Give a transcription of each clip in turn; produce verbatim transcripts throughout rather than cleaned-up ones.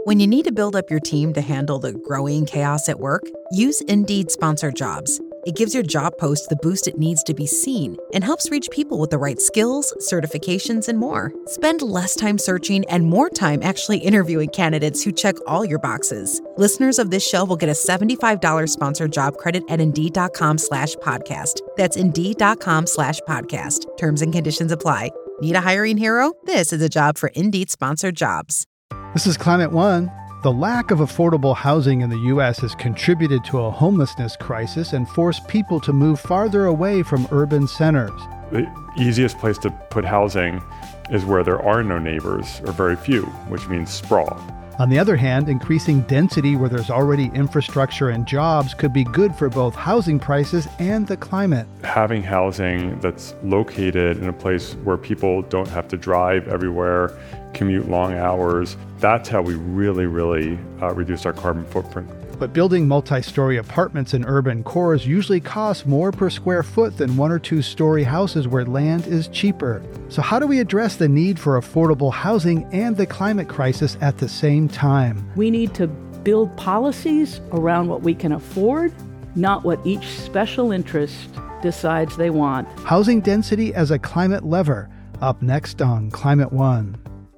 When you need to build up your team to handle the growing chaos at work, use Indeed Sponsored Jobs. It gives your job post the boost it needs to be seen and helps reach people with the right skills, certifications, and more. Spend less time searching and more time actually interviewing candidates who check all your boxes. Listeners of this show will get a seventy-five dollars sponsored job credit at Indeed.com slash podcast. That's Indeed.com slash podcast. Terms and conditions apply. Need a hiring hero? This is a job for Indeed Sponsored Jobs. This is Climate One. The lack of affordable housing in the U S has contributed to a homelessness crisis and forced people to move farther away from urban centers. The easiest place to put housing is where there are no neighbors, or very few, which means sprawl. On the other hand, increasing density where there's already infrastructure and jobs could be good for both housing prices and the climate. Having housing that's located in a place where people don't have to drive everywhere, commute long hours, that's how we really, really uh, reduce our carbon footprint. But building multi-story apartments in urban cores usually costs more per square foot than one or two story houses where land is cheaper. So how do we address the need for affordable housing and the climate crisis at the same time? We need to build policies around what we can afford, not what each special interest decides they want. Housing density as a climate lever, up next on Climate One.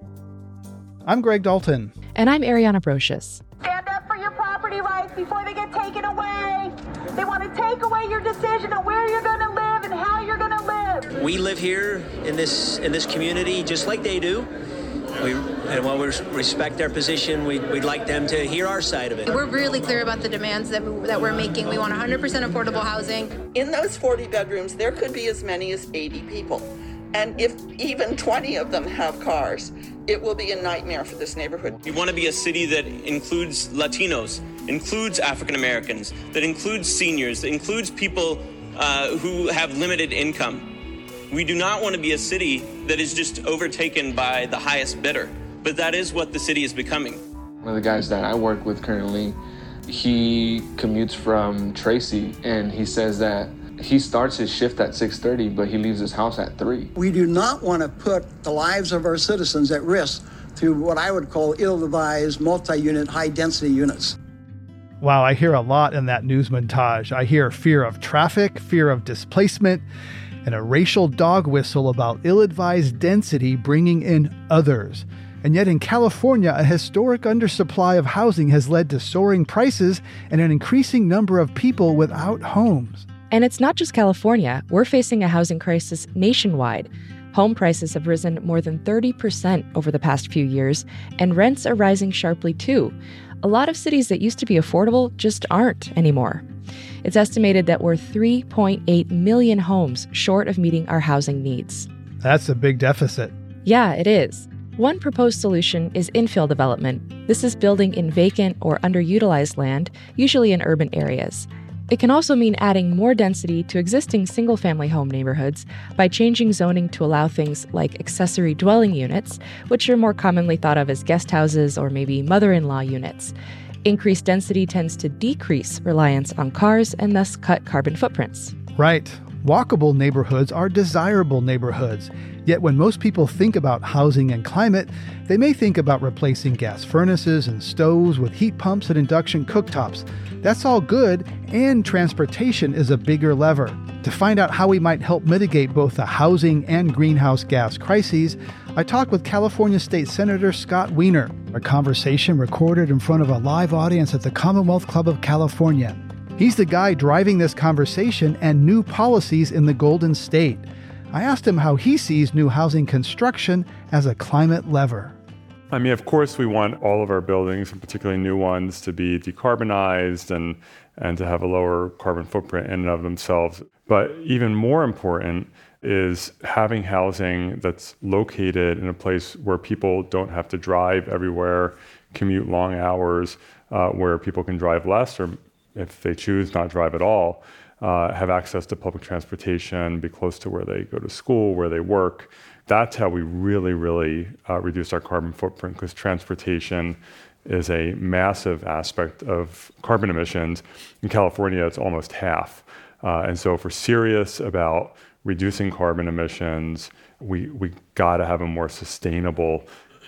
I'm Greg Dalton. And I'm Ariana Brocious. Stand up for your property rights before they get taken away. They want to take away your decision on where you're going to live and how you're going to live. We live here in this in this community just like they do. We, and while we respect their position, we, we'd like them to hear our side of it. We're really clear about the demands that, we, that we're making. We want one hundred percent affordable housing. In those forty bedrooms, there could be as many as eighty people. And if even twenty of them have cars, it will be a nightmare for this neighborhood. We want to be a city that includes Latinos, includes African Americans, that includes seniors, that includes people uh, who have limited income. We do not want to be a city that is just overtaken by the highest bidder, but that is what the city is becoming. One of the guys that I work with currently, he commutes from Tracy, and he says that he starts his shift at six thirty, but he leaves his house at three. We do not want to put the lives of our citizens at risk through what I would call ill-advised, multi-unit, high-density units. Wow, I hear a lot in that news montage. I hear fear of traffic, fear of displacement, and a racial dog whistle about ill-advised density bringing in others. And yet in California, a historic undersupply of housing has led to soaring prices and an increasing number of people without homes. And it's not just California. We're facing a housing crisis nationwide. Home prices have risen more than thirty percent over the past few years, and rents are rising sharply too. A lot of cities that used to be affordable just aren't anymore. It's estimated that we're three point eight million homes short of meeting our housing needs. That's a big deficit. Yeah, it is. One proposed solution is infill development. This is building in vacant or underutilized land, usually in urban areas. It can also mean adding more density to existing single-family home neighborhoods by changing zoning to allow things like accessory dwelling units, which are more commonly thought of as guest houses or maybe mother-in-law units. Increased density tends to decrease reliance on cars and thus cut carbon footprints. Right. Walkable neighborhoods are desirable neighborhoods. Yet when most people think about housing and climate, they may think about replacing gas furnaces and stoves with heat pumps and induction cooktops. That's all good, and transportation is a bigger lever. To find out how we might help mitigate both the housing and greenhouse gas crises, I talked with California State Senator Scott Wiener, a conversation recorded in front of a live audience at the Commonwealth Club of California. He's the guy driving this conversation and new policies in the Golden State. I asked him how he sees new housing construction as a climate lever. I mean, of course, we want all of our buildings, and particularly new ones, to be decarbonized and, and to have a lower carbon footprint in and of themselves. But even more important is having housing that's located in a place where people don't have to drive everywhere, commute long hours, uh, where people can drive less, or if they choose not drive at all, uh, have access to public transportation, be close to where they go to school, where they work. That's how we really, really uh, reduce our carbon footprint, because transportation is a massive aspect of carbon emissions. In California, it's almost half. Uh, and so if we're serious about reducing carbon emissions, we we got to have a more sustainable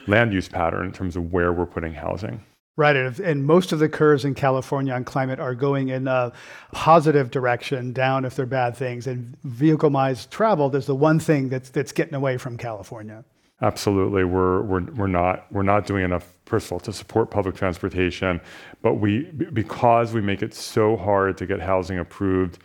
land use pattern in terms of where we're putting housing. Right, and, and most of the curves in California on climate are going in a positive direction, down if they're bad things. And vehicle-miles traveled is the one thing that's that's getting away from California. Absolutely, we're we're we're not we're not doing enough, first of all, to support public transportation, but we because we make it so hard to get housing approved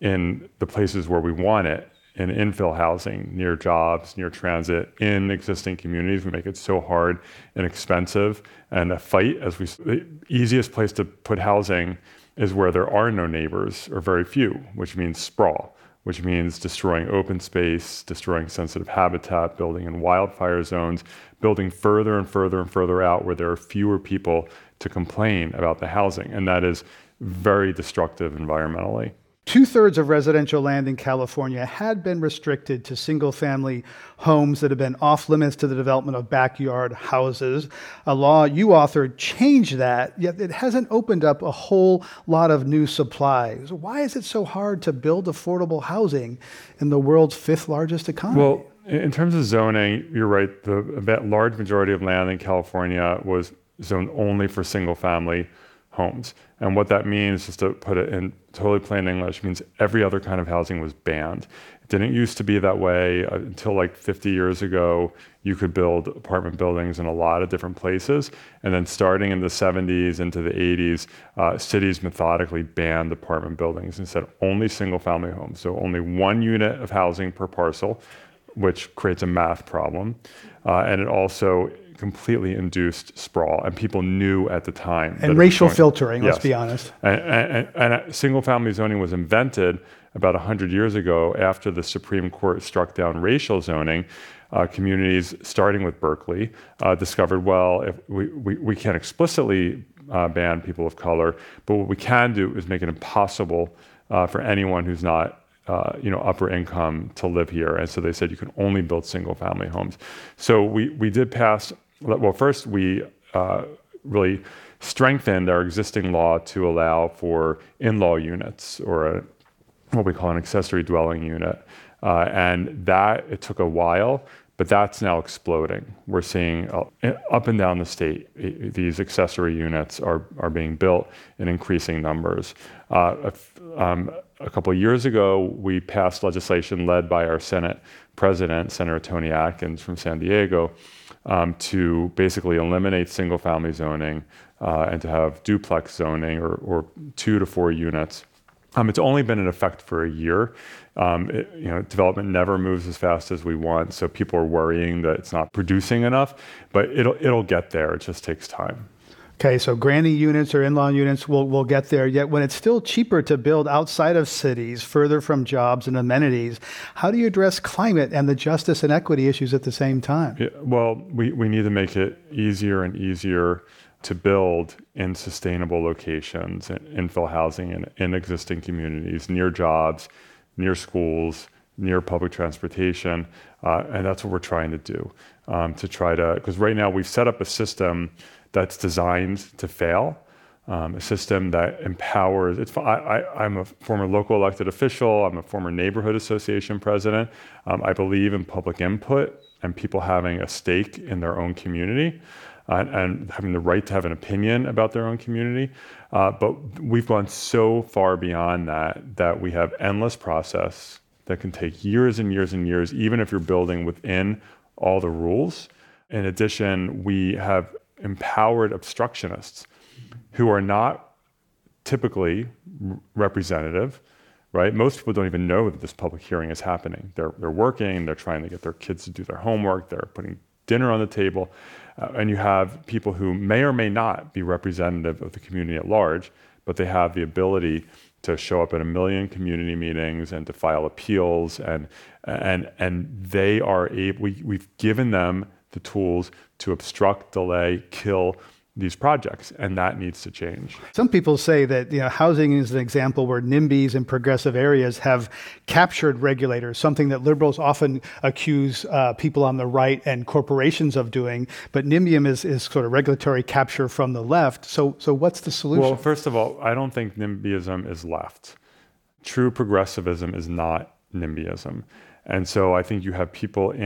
in the places where we want it, in infill housing, near jobs, near transit, in existing communities. We make it so hard and expensive and a fight. As we, the easiest place to put housing is where there are no neighbors or very few, which means sprawl, which means destroying open space, destroying sensitive habitat, building in wildfire zones, building further and further and further out where there are fewer people to complain about the housing. And that is very destructive environmentally. Two-thirds of residential land in California had been restricted to single-family homes that have been off-limits to the development of backyard houses. A law you authored changed that, yet it hasn't opened up a whole lot of new supplies. Why is it so hard to build affordable housing in the world's fifth largest economy? Well, in terms of zoning, you're right. The a large majority of land in California was zoned only for single-family homes. And what that means, just to put it in totally plain English, means every other kind of housing was banned. It didn't used to be that way uh, until like fifty years ago. You could build apartment buildings in a lot of different places. And then starting in the seventies into the eighties, uh, cities methodically banned apartment buildings and said only single family homes. So only one unit of housing per parcel, which creates a math problem. Uh, and it also completely induced sprawl, and people knew at the time. And racial filtering, yes. Let's be honest. And, and, and single-family zoning was invented about one hundred years ago after the Supreme Court struck down racial zoning. Uh, communities, starting with Berkeley, uh, discovered, well, if we, we, we can't explicitly uh, ban people of color, but what we can do is make it impossible uh, for anyone who's not Uh, you know, upper income to live here. And so they said you can only build single family homes. So we, we did pass, well, first we uh, really strengthened our existing law to allow for in-law units, or a, what we call an accessory dwelling unit. Uh, and that, it took a while, but that's now exploding. We're seeing uh, up and down the state, these accessory units are, are being built in increasing numbers. Uh, um, a couple of years ago, we passed legislation led by our Senate president, Senator Tony Atkins from San Diego, um, to basically eliminate single-family zoning uh, and to have duplex zoning, or, or two to four units. Um, it's only been in effect for a year. Um, it, you know, development never moves as fast as we want, so people are worrying that it's not producing enough, but it'll it'll get there. It just takes time. Okay, so granny units or in-law units will will get there. Yet when it's still cheaper to build outside of cities, further from jobs and amenities, how do you address climate and the justice and equity issues at the same time? Yeah, well, we, we need to make it easier and easier to build in sustainable locations and infill housing in, in existing communities, near jobs, near schools, near public transportation. Uh, and that's what we're trying to do, um, to try to, because right now we've set up a system that's designed to fail, um, a system that empowers. It's, I, I, I'm a former local elected official. I'm a former neighborhood association president. Um, I believe in public input and people having a stake in their own community. Uh, and having the right to have an opinion about their own community. Uh, but we've gone so far beyond that, that we have endless process that can take years and years and years, even if you're building within all the rules. In addition, we have empowered obstructionists who are not typically representative, right? Most people don't even know that this public hearing is happening. They're, they're working, they're trying to get their kids to do their homework, they're putting dinner on the table, uh, and you have people who may or may not be representative of the community at large, but they have the ability to show up at a million community meetings and to file appeals, and and and they are able. We, we've given them the tools to obstruct, delay, kill these projects, and that needs to change. Some people say that, you know, housing is an example where NIMBYs in progressive areas have captured regulators, something that liberals often accuse uh, people on the right and corporations of doing, but NIMBYism is, is sort of regulatory capture from the left. So, so what's the solution? Well, first of all, I don't think NIMBYism is left. True progressivism is not NIMBYism. And so I think you have people in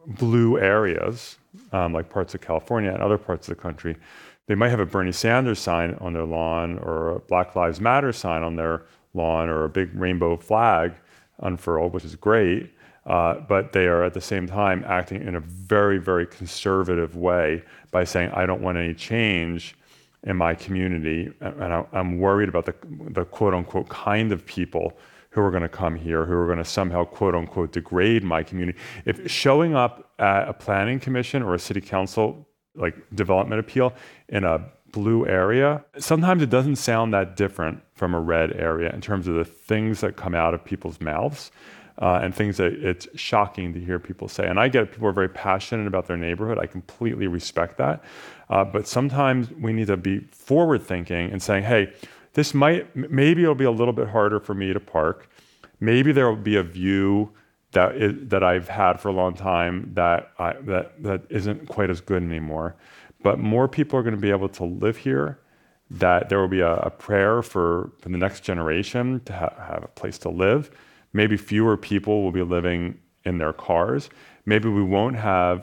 blue areas, um, like parts of California and other parts of the country, they might have a Bernie Sanders sign on their lawn or a Black Lives Matter sign on their lawn or a big rainbow flag unfurled, which is great. Uh, but they are at the same time acting in a very, very conservative way by saying, I don't want any change in my community. And I, I'm worried about the, the quote unquote kind of people who are going to come here, who are going to somehow quote unquote degrade my community. If showing up at a planning commission or a city council like development appeal in a blue area, sometimes it doesn't sound that different from a red area in terms of the things that come out of people's mouths. Uh, and things that it's shocking to hear people say. And I get it, people are very passionate about their neighborhood. I completely respect that. Uh, but sometimes we need to be forward thinking and saying, hey, this might, maybe it'll be a little bit harder for me to park. Maybe there will be a view that is, that I've had for a long time that, I, that, that isn't quite as good anymore. But more people are going to be able to live here, that there will be a, a prayer for, for the next generation to ha- have a place to live. Maybe fewer people will be living in their cars. Maybe we won't have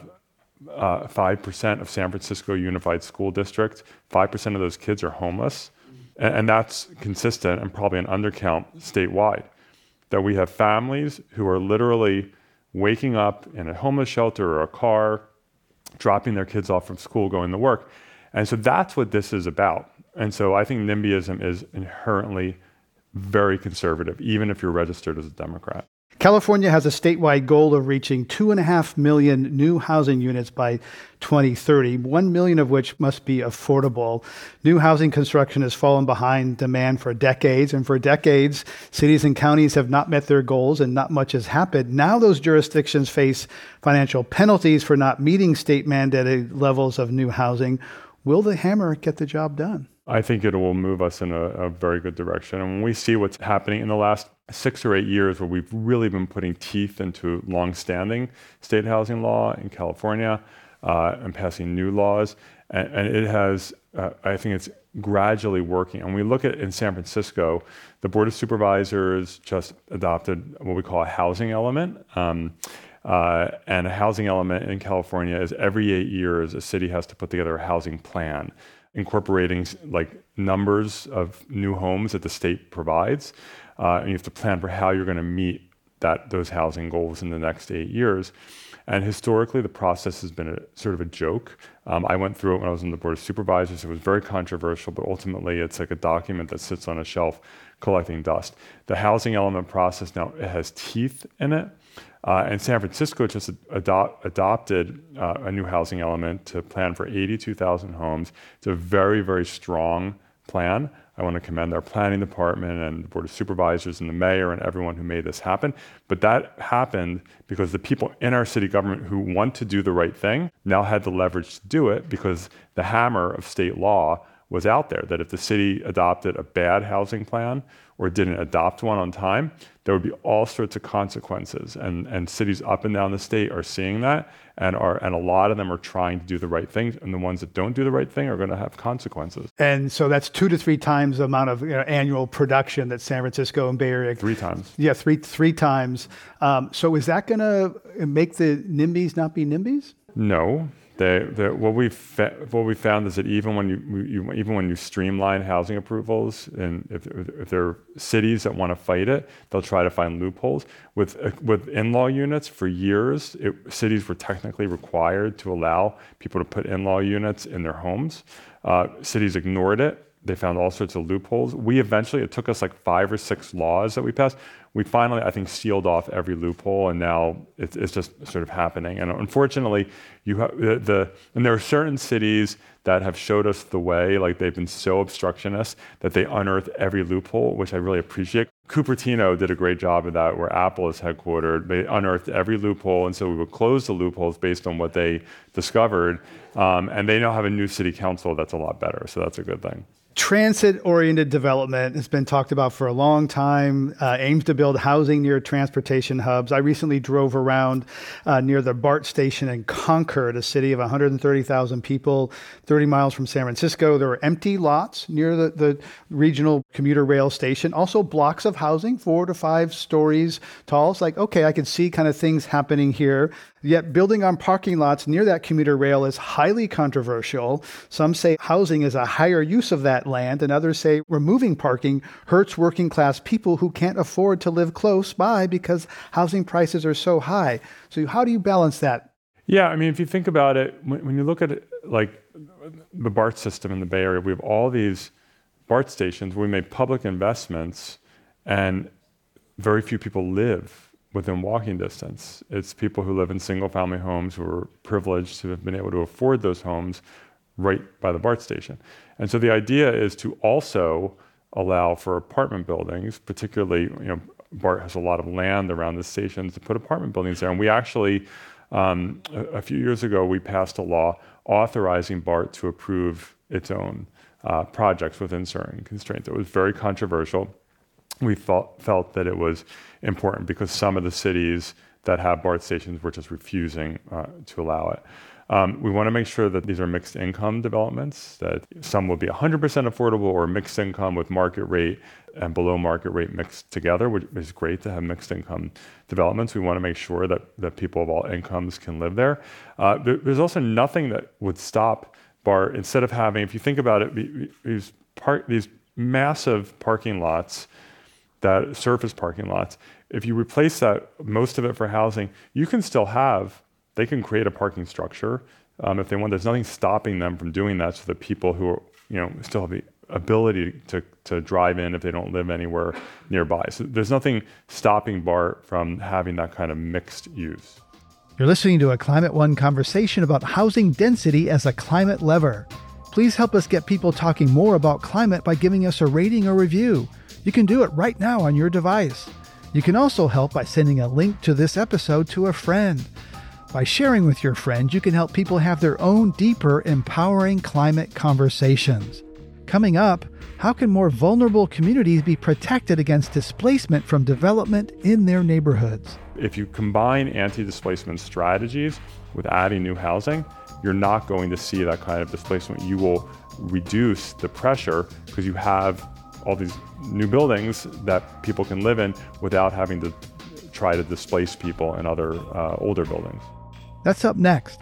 uh, five percent of San Francisco Unified School District. five percent of those kids are homeless. And, and that's consistent and probably an undercount statewide. That we have families who are literally waking up in a homeless shelter or a car, dropping their kids off from school, going to work. And so that's what this is about. And so I think NIMBYism is inherently very conservative, even if you're registered as a Democrat. California has a statewide goal of reaching two and a half million new housing units by twenty thirty, one million of which must be affordable. New housing construction has fallen behind demand for decades, and for decades, cities and counties have not met their goals and not much has happened. Now those jurisdictions face financial penalties for not meeting state mandated levels of new housing. Will the hammer get the job done? I think it will move us in a, a very good direction. And when we see what's happening in the last six or eight years where we've really been putting teeth into longstanding state housing law in California uh, and passing new laws, and, and it has, uh, I think it's gradually working. And we look at in San Francisco, the Board of Supervisors just adopted what we call a housing element. Um, uh, and a housing element in California is every eight years, a city has to put together a housing plan, incorporating like numbers of new homes that the state provides. Uh, and you have to plan for how you're going to meet that those housing goals in the next eight years. And historically, the process has been a sort of a joke. Um, I went through it when I was on the Board of Supervisors. It was very controversial, but ultimately it's like a document that sits on a shelf collecting dust. The housing element process now, it has teeth in it. Uh, and San Francisco just adopt, adopted uh, a new housing element to plan for eighty-two thousand homes. It's a very, very strong plan. I want to commend our planning department and the Board of Supervisors and the mayor and everyone who made this happen. But that happened because the people in our city government who want to do the right thing now had the leverage to do it because the hammer of state law was out there, that if the city adopted a bad housing plan or didn't adopt one on time, there would be all sorts of consequences. And, and cities up and down the state are seeing that, and are and a lot of them are trying to do the right thing, and the ones that don't do the right thing are going to have consequences. And so that's two to three times the amount of you know, annual production that San Francisco and Bay Area. Three times. Yeah, three three times. Um, so is that going to make the NIMBYs not be NIMBYs? No. They, they, what we fa- what we found is that even when you, you even when you streamline housing approvals, and if, if there are cities that want to fight it, they'll try to find loopholes. With uh, with in-law units, for years, it, cities were technically required to allow people to put in-law units in their homes. Uh, cities ignored it. They found all sorts of loopholes. We eventually, it took us like five or six laws that we passed. We finally, I think, sealed off every loophole, and now it's, it's just sort of happening. And unfortunately, you have the, the and there are certain cities that have showed us the way, like they've been so obstructionist that they unearth every loophole, which I really appreciate. Cupertino did a great job of that, where Apple is headquartered. They unearthed every loophole, and so we would close the loopholes based on what they discovered. Um, and they now have a new city council that's a lot better, so that's a good thing. Transit-oriented development has been talked about for a long time, uh, aims to build housing near transportation hubs. I recently drove around uh, near the BART station in Concord, a city of one hundred thirty thousand people, thirty miles from San Francisco. There were empty lots near the, the regional commuter rail station, also blocks of housing, four to five stories tall. It's like, okay, I can see kind of things happening here. Yet building on parking lots near that commuter rail is highly controversial. Some say housing is a higher use of that land, and others say removing parking hurts working class people who can't afford to live close by because housing prices are so high. So how do you balance that? Yeah, I mean, if you think about it, when, when you look at it, like the BART system in the Bay Area, we have all these BART stations where we make public investments and very few people live within walking distance. It's people who live in single-family homes who are privileged to have been able to afford those homes right by the BART station. And so the idea is to also allow for apartment buildings, particularly, you know, BART has a lot of land around the stations to put apartment buildings there. And we actually, um, a, a few years ago, we passed a law authorizing BART to approve its own uh, projects within certain constraints. It was very controversial. We felt, felt that it was important because some of the cities that have BART stations were just refusing uh, to allow it. Um, we want to make sure that these are mixed income developments, that some will be one hundred percent affordable or mixed income with market rate and below market rate mixed together, which is great to have mixed income developments. We want to make sure that, that people of all incomes can live there. Uh, there. There's also nothing that would stop BART, instead of having, if you think about it, these, park, these massive parking lots, that surface parking lots, if you replace that, most of it for housing, you can still have, they can create a parking structure um, if they want. There's nothing stopping them from doing that so that people who are, you know, still have the ability to, to drive in if they don't live anywhere nearby. So there's nothing stopping BART from having that kind of mixed use. You're listening to a Climate One conversation about housing density as a climate lever. Please help us get people talking more about climate by giving us a rating or review. You can do it right now on your device. You can also help by sending a link to this episode to a friend. By sharing with your friends, you can help people have their own deeper, empowering climate conversations. Coming up, how can more vulnerable communities be protected against displacement from development in their neighborhoods? If you combine anti-displacement strategies with adding new housing, you're not going to see that kind of displacement. You will reduce the pressure because you have all these new buildings that people can live in without having to try to displace people in other uh, older buildings. That's up next.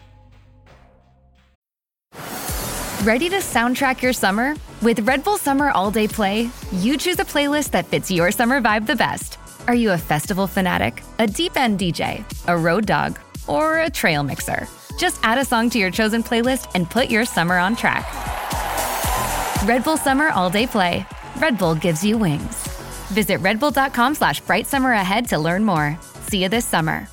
Ready to soundtrack your summer? With Red Bull Summer All Day Play, you choose a playlist that fits your summer vibe the best. Are you a festival fanatic, a deep end D J, a road dog, or a trail mixer? Just add a song to your chosen playlist and put your summer on track. Red Bull Summer All Day Play. Red Bull gives you wings. Visit redbull.com slash bright summer ahead to learn more. See you this summer.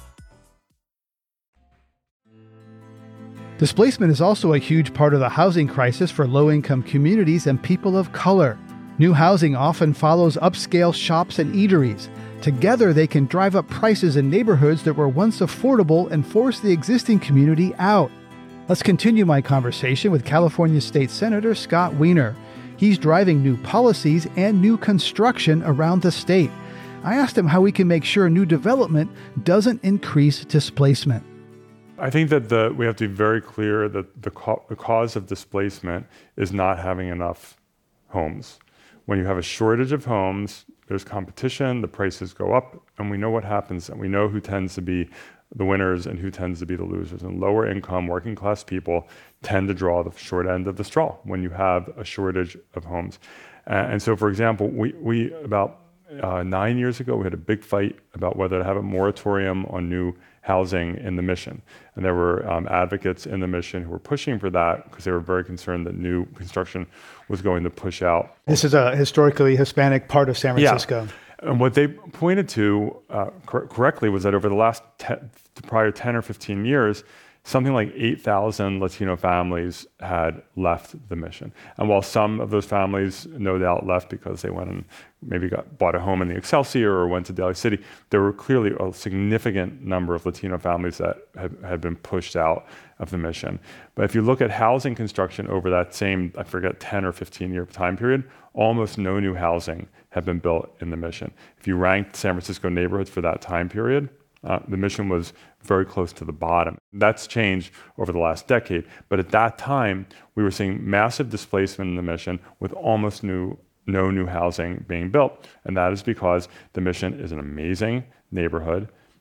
Displacement is also a huge part of the housing crisis for low-income communities and people of color. New housing often follows upscale shops and eateries. Together, they can drive up prices in neighborhoods that were once affordable and force the existing community out. Let's continue my conversation with California State Senator Scott Wiener. He's driving new policies and new construction around the state. I asked him how we can make sure new development doesn't increase displacement. I think that the, we have to be very clear that the, co- the cause of displacement is not having enough homes. When you have a shortage of homes, there's competition, the prices go up, and we know what happens, and we know who tends to be the winners and who tends to be the losers. And lower income, working class people tend to draw the short end of the straw when you have a shortage of homes. Uh, and so, for example, we, we about uh, nine years ago, we had a big fight about whether to have a moratorium on new housing in the Mission. And there were um, advocates in the Mission who were pushing for that because they were very concerned that new construction was going to push out. This is a historically Hispanic part of San Francisco. Yeah. And what they pointed to uh, cor- correctly was that over the last te- prior ten or fifteen years, something like eight thousand Latino families had left the Mission. And while some of those families no doubt left because they went and maybe got bought a home in the Excelsior or went to Daly City, there were clearly a significant number of Latino families that had, had been pushed out of the Mission. But if you look at housing construction over that same, I forget, ten or fifteen year time period, almost no new housing had been built in the Mission. If you ranked San Francisco neighborhoods for that time period, Uh, the Mission was very close to the bottom. That's changed over the last decade. But at that time, we were seeing massive displacement in the Mission with almost new, no new housing being built. And that is because the Mission is an amazing neighborhood.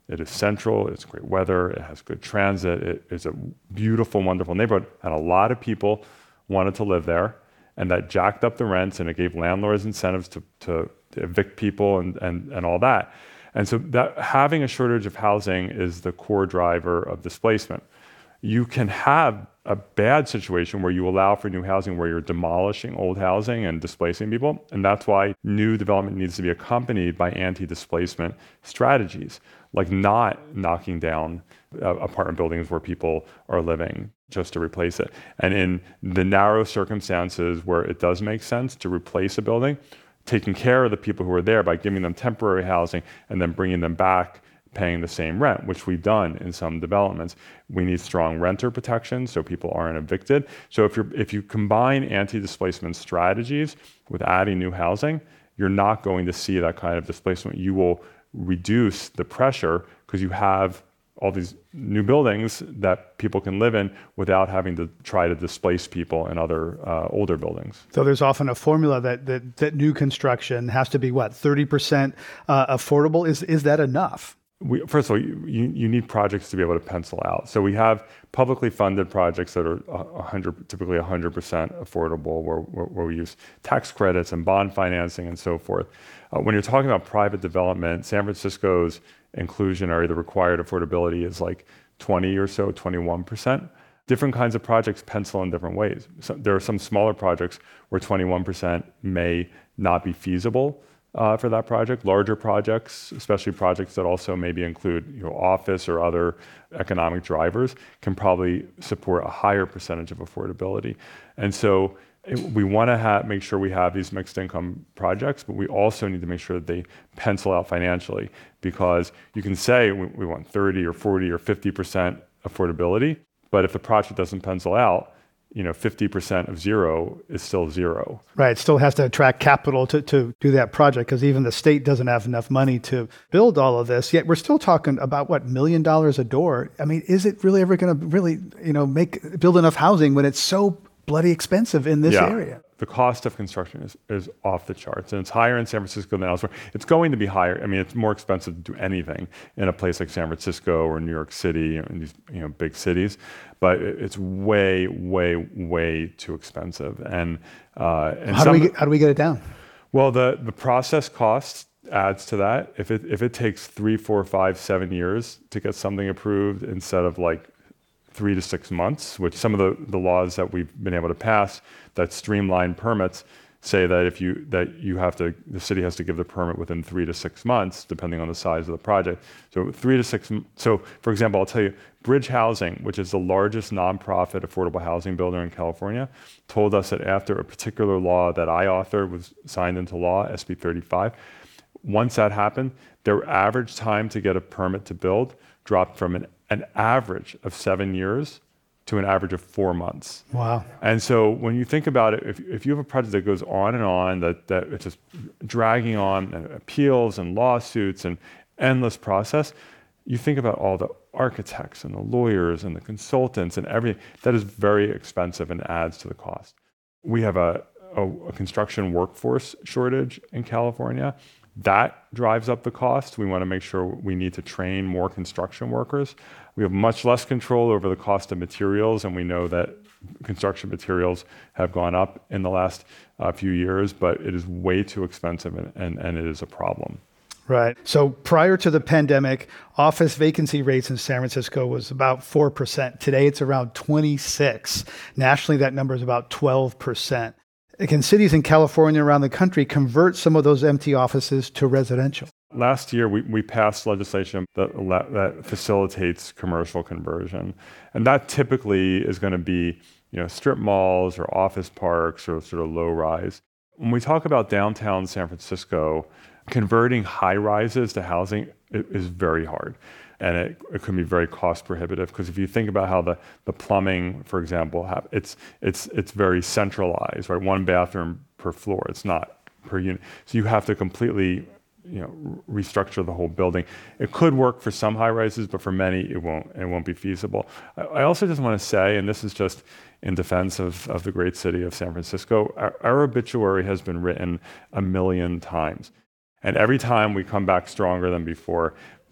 It is central, it's great weather, it has good transit, it is a beautiful, wonderful neighborhood, and a lot of people wanted to live there, and that jacked up the rents, and it gave landlords incentives to, to, to evict people and, and, and all that. And so that having a shortage of housing is the core driver of displacement. You can have a bad situation where you allow for new housing where you're demolishing old housing and displacing people. And that's why new development needs to be accompanied by anti-displacement strategies, like not knocking down uh, apartment buildings where people are living just to replace it. And in the narrow circumstances where it does make sense to replace a building, taking care of the people who are there by giving them temporary housing and then bringing them back paying the same rent, which we've done in some developments. We need strong renter protection so people aren't evicted. So if you're if you combine anti-displacement strategies with adding new housing, you're not going to see that kind of displacement. You will reduce the pressure because you have all these new buildings that people can live in without having to try to displace people in other uh, older buildings. So there's often a formula that that, that new construction has to be, what, thirty percent uh, affordable? Is is that enough? We, first of all, you, you, you need projects to be able to pencil out. So we have publicly funded projects that are one hundred, typically one hundred percent affordable, where, where, where we use tax credits and bond financing and so forth. Uh, when you're talking about private development, San Francisco's inclusionary, the required affordability is like twenty or so, twenty-one percent. Different kinds of projects pencil in different ways. So there are some smaller projects where twenty-one percent may not be feasible Uh, for that project. Larger projects, especially projects that also maybe include you know, office or other economic drivers, can probably support a higher percentage of affordability. And so it, we want to have, make sure we have these mixed income projects, but we also need to make sure that they pencil out financially, because you can say we, we want thirty or forty or fifty percent affordability, but if the project doesn't pencil out, you know, fifty percent of zero is still zero. Right. It still has to attract capital to, to do that project, because even the state doesn't have enough money to build all of this. Yet we're still talking about, what, million dollars a door. I mean, is it really ever going to really, you know, make build enough housing when it's so bloody expensive in this yeah. area? The cost of construction is, is off the charts, and it's higher in San Francisco than elsewhere. It's going to be higher. I mean, it's more expensive to do anything in a place like San Francisco or New York City, in these you know big cities, but it's way, way, way too expensive. And uh, and how some, do we get, how do we get it down? Well, the the process cost adds to that. If it if it takes three, four, five, seven years to get something approved instead of like three to six months, which some of the, the laws that we've been able to pass that streamline permits say that if you that you have to, the city has to give the permit within three to six months, depending on the size of the project. So three to six. So, for example, I'll tell you, Bridge Housing, which is the largest nonprofit affordable housing builder in California, told us that after a particular law that I authored was signed into law, S B thirty-five, once that happened, their average time to get a permit to build dropped from an an average of seven years to an average of four months. Wow. And so when you think about it, if, if you have a project that goes on and on, that, that it's just dragging on, and appeals and lawsuits and endless process, you think about all the architects and the lawyers and the consultants and everything, that is very expensive and adds to the cost. We have a, a, a construction workforce shortage in California. That drives up the cost. We want to make sure we need to train more construction workers. We have much less control over the cost of materials, and we know that construction materials have gone up in the last uh, few years, but it is way too expensive, and, and, and it is a problem. Right. So prior to the pandemic, office vacancy rates in San Francisco was about four percent. Today, it's around twenty-six. Nationally, that number is about twelve percent. Can cities in California around the country convert some of those empty offices to residential? Last year, we, we passed legislation that, that facilitates commercial conversion. And that typically is going to be, you know, strip malls or office parks or sort of low rise. When we talk about downtown San Francisco, converting high rises to housing is very hard. And it, it can be very cost prohibitive, because if you think about how the, the plumbing, for example, have, it's it's it's very centralized, right? One bathroom per floor. It's not per unit. So you have to completely, you know, restructure the whole building. It could work for some high rises, but for many it won't. It won't be feasible. I, I also just want to say, and this is just in defense of, of the great city of San Francisco, our, our obituary has been written a million times, and every time we come back stronger than before.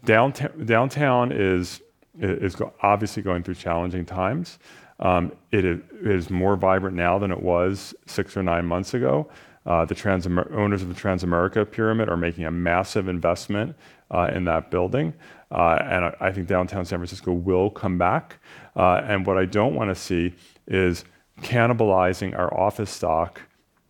downtown, downtown is, is obviously going through challenging times. Um, it, is, it is more vibrant now than it was six or nine months ago. Uh, the Trans- owners of the Transamerica Pyramid are making a massive investment uh, in that building. Uh, and I, I think downtown San Francisco will come back. Uh, and what I don't want to see is cannibalizing our office stock.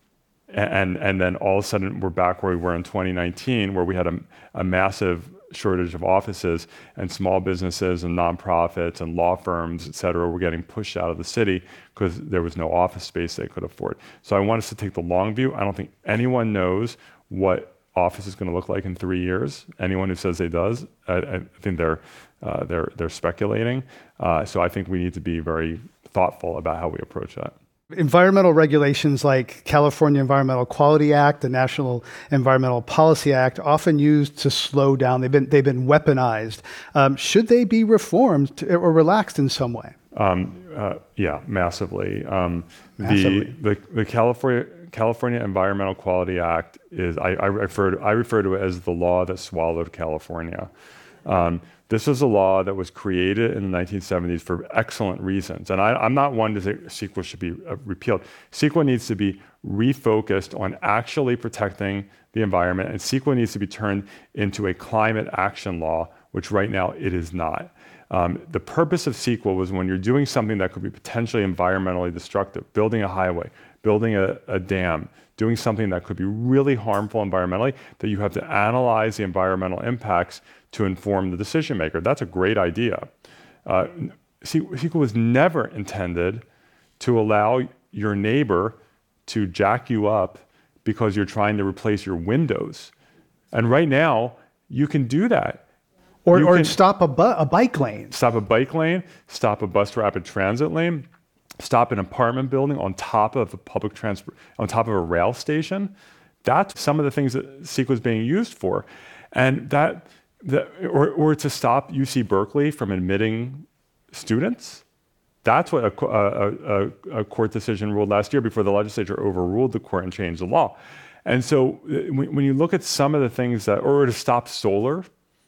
And, and then all of a sudden we're back where we were in twenty nineteen, where we had a, a massive shortage of offices, and small businesses and nonprofits and law firms, et cetera, were getting pushed out of the city because there was no office space they could afford. So I want us to take the long view. I don't think anyone knows what office is going to look like in three years. Anyone who says they does, I, I think they're uh, they're they're speculating. Uh, so I think we need to be very thoughtful about how we approach that. Environmental regulations like California Environmental Quality Act, the National Environmental Policy Act, often used to slow down. They've been they've been weaponized. Um, should they be reformed to, or relaxed in some way? Um, uh, yeah, massively. Um, massively. The, the the California California Environmental Quality Act is I, I refer to I refer to it as the law that swallowed California. Um, This was a law that was created in the nineteen seventies for excellent reasons. And I, I'm not one to say CEQA should be uh, repealed. CEQA needs to be refocused on actually protecting the environment, and CEQA needs to be turned into a climate action law, which right now it is not. Um, the purpose of CEQA was when you're doing something that could be potentially environmentally destructive, building a highway, building a, a dam, doing something that could be really harmful environmentally, that you have to analyze the environmental impacts to inform the decision maker. That's a great idea. Uh, CEQA was never intended to allow your neighbor to jack you up because you're trying to replace your windows. And right now, you can do that. Or, You or can stop a, bu- a bike lane. Stop a bike lane, stop a bus rapid transit lane, stop an apartment building on top of a public transport, on top of a rail station. That's some of the things that CEQA is being used for. And that, that or, or to stop U C Berkeley from admitting students. That's what a, a, a, a court decision ruled last year before the legislature overruled the court and changed the law. And so when, when you look at some of the things that, or to stop solar,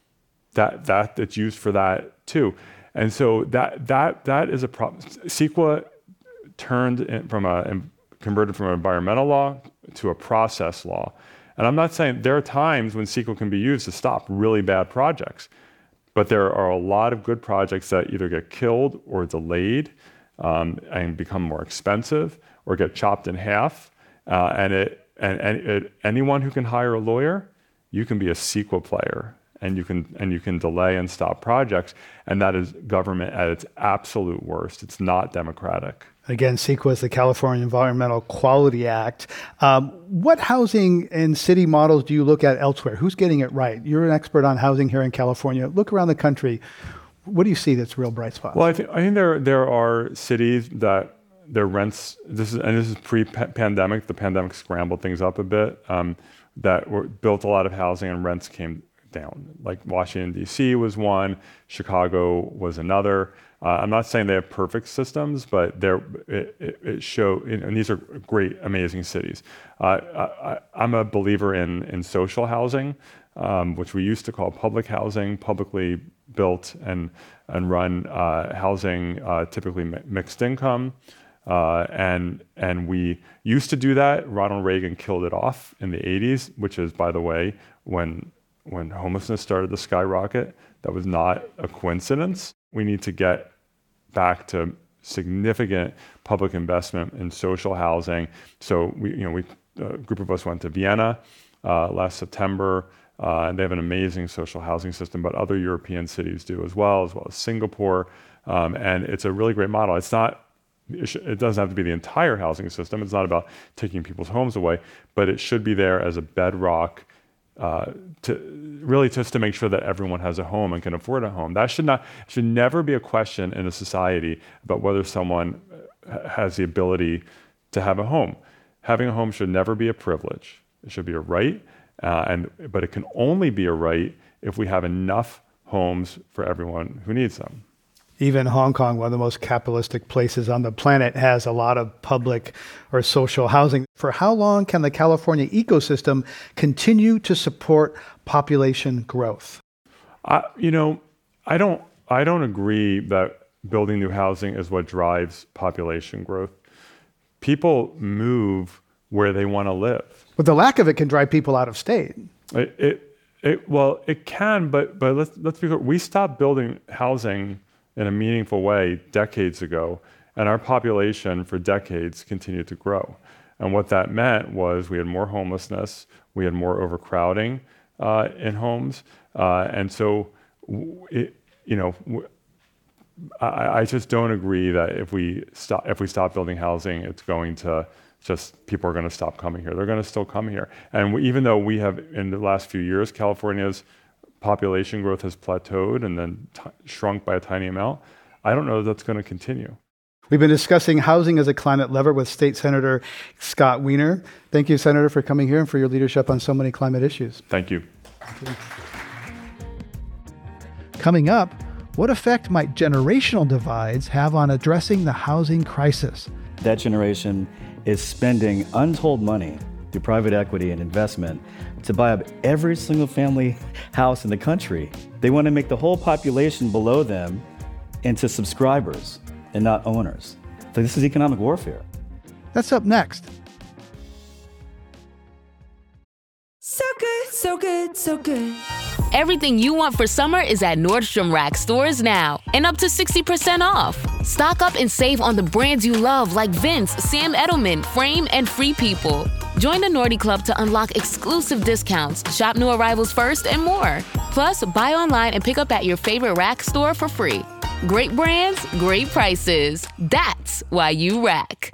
that that that's used for that too. And so that that that is a problem. CEQA turned in from a in, converted from an environmental law to a process law. And I'm not saying there are times when CEQA can be used to stop really bad projects, but there are a lot of good projects that either get killed or delayed um, and become more expensive or get chopped in half. Uh, and it and, and it, anyone who can hire a lawyer, you can be a CEQA player. And you can and you can delay and stop projects, and that is government at its absolute worst. It's not democratic. Again, CEQA is the California Environmental Quality Act. Um, what housing and city models do you look at elsewhere? Who's getting it right? You're an expert on housing here in California. Look around the country. What do you see that's real bright spots? Well, I think I think there there are cities that their rents. This is and this is pre-pandemic. The pandemic scrambled things up a bit. Um, that were, built a lot of housing and rents came down. Like Washington, D C was one, Chicago was another. Uh, I'm not saying they have perfect systems, but they're, it, it, it show, and these are great, amazing cities. Uh, I, I'm a believer in, in social housing, um, which we used to call public housing, publicly built and, and run uh, housing, uh, typically mi- mixed income. Uh, and and we used to do that. Ronald Reagan killed it off in the eighties, which is, by the way, when When homelessness started to skyrocket. That was not a coincidence. We need to get back to significant public investment in social housing. So we, you know, we a group of us went to Vienna uh, last September, uh, and they have an amazing social housing system. But other European cities do as well, as well as Singapore. Um, and it's a really great model. It's not. It, sh- it doesn't have to be the entire housing system. It's not about taking people's homes away, but it should be there as a bedrock. Uh, to really just to make sure that everyone has a home and can afford a home. That should not should never be a question in a society about whether someone has the ability to have a home. Having a home should never be a privilege. It should be a right, uh, and but it can only be a right if we have enough homes for everyone who needs them. Even Hong Kong, one of the most capitalistic places on the planet, has a lot of public or social housing. For how long can the California ecosystem continue to support population growth? I, you know, I don't, I don't agree that building new housing is what drives population growth. People move where they want to live. But the lack of it can drive people out of state. It, it, it well, it can, but but let's let's be clear. We stopped building housing in a meaningful way decades ago, and our population for decades continued to grow. And what that meant was we had more homelessness, we had more overcrowding uh, in homes, uh, and so it, you know. I, I just don't agree that if we stop if we stop building housing, it's going to just people are going to stop coming here. They're going to still come here. And we, even though we have in the last few years, California's population growth has plateaued and then t- shrunk by a tiny amount, I don't know that that's going to continue. We've been discussing housing as a climate lever with State Senator Scott Wiener. Thank you, Senator, for coming here and for your leadership on so many climate issues. Thank you. Thank you. Coming up, what effect might generational divides have on addressing the housing crisis? That generation is spending untold money through private equity and investment to buy up every single family house in the country. They want to make the whole population below them into subscribers and not owners. So this is economic warfare. That's up next. So good, so good, so good. Everything you want for summer is at Nordstrom Rack stores now, and up to sixty percent off. Stock up and save on the brands you love like Vince, Sam Edelman, Frame, and Free People. Join the Nordy Club to unlock exclusive discounts, shop new arrivals first, and more. Plus, buy online and pick up at your favorite Rack store for free. Great brands, great prices. That's why you Rack.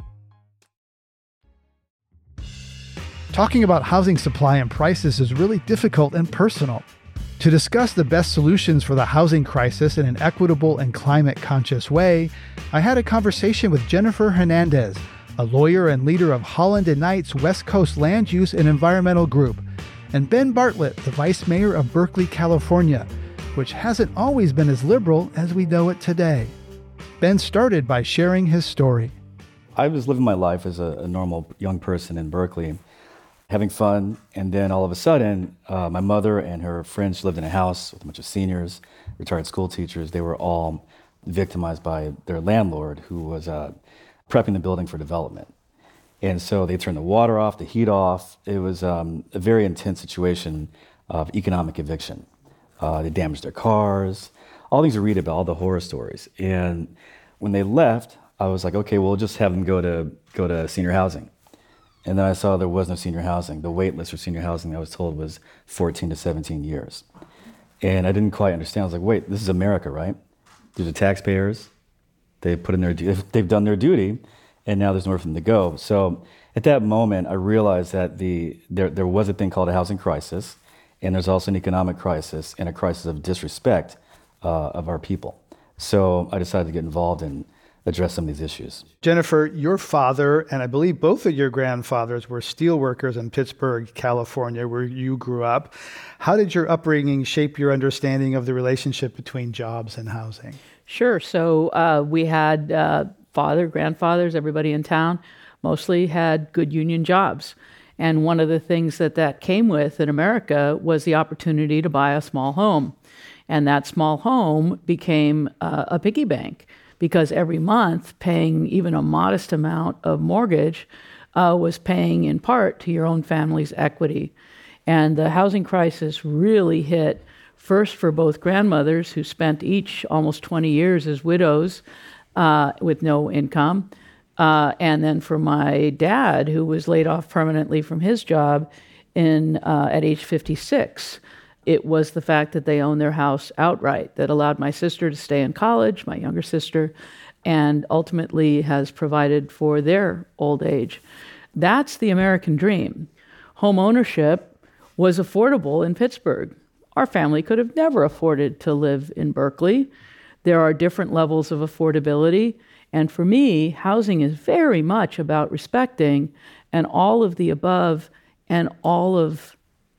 Talking about housing supply and prices is really difficult and personal. To discuss the best solutions for the housing crisis in an equitable and climate-conscious way, I had a conversation with Jennifer Hernandez, a lawyer and leader of Holland and Knight's West Coast Land Use and Environmental Group, and Ben Bartlett, the vice mayor of Berkeley, California, which hasn't always been as liberal as we know it today. Ben started by sharing his story. I was living my life as a, a normal young person in Berkeley, having fun, and then all of a sudden, uh, my mother and her friends lived in a house with a bunch of seniors, retired school teachers. They were all victimized by their landlord, who was uh, prepping the building for development. And so they turned the water off, the heat off. It was um, a very intense situation of economic eviction. Uh, they damaged their cars, all things you read about, all the horror stories. And when they left, I was like, okay, we'll just have them go to go to senior housing. And then I saw there was no senior housing. The wait list for senior housing, I was told, was fourteen to seventeen years. And I didn't quite understand. I was like, wait, this is America, right? These are taxpayers. They put in their, they've done their duty, and now there's nowhere for them to go. So at that moment, I realized that the there there was a thing called a housing crisis, and there's also an economic crisis and a crisis of disrespect uh, of our people. So I decided to get involved in address some of these issues. Jennifer, your father, and I believe both of your grandfathers, were steelworkers in Pittsburgh, California, where you grew up. How did your upbringing shape your understanding of the relationship between jobs and housing? Sure. So uh, we had uh, father, grandfathers, everybody in town mostly had good union jobs. And one of the things that that came with in America was the opportunity to buy a small home. And that small home became uh, a piggy bank, because every month paying even a modest amount of mortgage uh, was paying in part to your own family's equity. And the housing crisis really hit first for both grandmothers, who spent each almost twenty years as widows uh, with no income, uh, and then for my dad, who was laid off permanently from his job in uh, at age fifty-six. It was the fact that they owned their house outright that allowed my sister to stay in college, my younger sister, and ultimately has provided for their old age. That's the American dream. Home ownership was affordable in Pittsburgh. Our family could have never afforded to live in Berkeley. There are different levels of affordability. And for me, housing is very much about respecting an all of the above and all of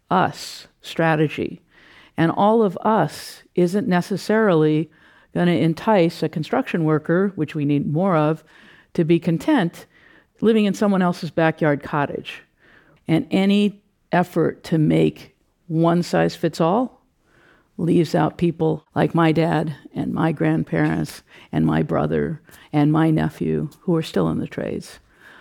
us strategy. And all of us isn't necessarily going to entice a construction worker, which we need more of, to be content living in someone else's backyard cottage. And any effort to make one size fits all leaves out people like my dad and my grandparents and my brother and my nephew who are still in the trades.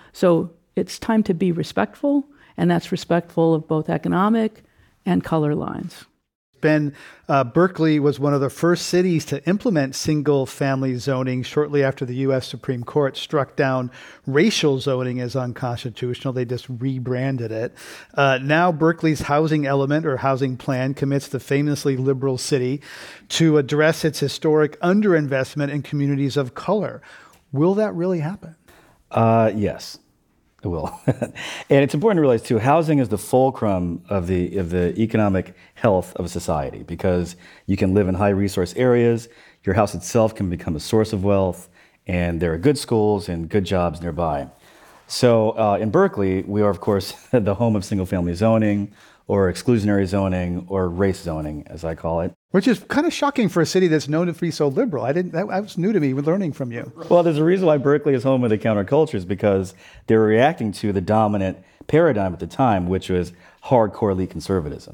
So it's time to be respectful, and that's respectful of both economic and color lines. Ben, uh, Berkeley was one of the first cities to implement single-family zoning shortly after the U S Supreme Court struck down racial zoning as unconstitutional. They just rebranded it. Uh, now Berkeley's housing element or housing plan commits the famously liberal city to address its historic underinvestment in communities of color. Will that really happen? Uh, yes. It will. And it's important to realize, too, housing is the fulcrum of the of the economic health of a society, because you can live in high-resource areas, your house itself can become a source of wealth, and there are good schools and good jobs nearby. So uh, in Berkeley, we are, of course, the home of single-family zoning, or exclusionary zoning, or race zoning, as I call it. Which is kind of shocking for a city that's known to be so liberal. I didn't. That, that was new to me, learning from you. Well, there's a reason why Berkeley is home of the countercultures, because they were reacting to the dominant paradigm at the time, which was hardcore elite conservatism.